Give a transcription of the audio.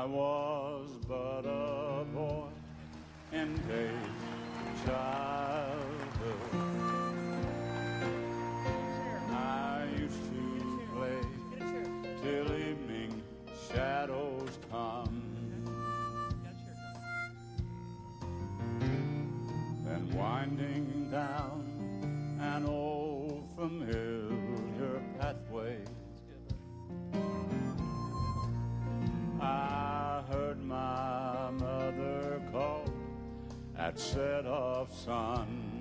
I was but a boy in days of childhood. I used to play till evening shadows come, then winding down an old familiar pathway, I heard my mother call at set of sun.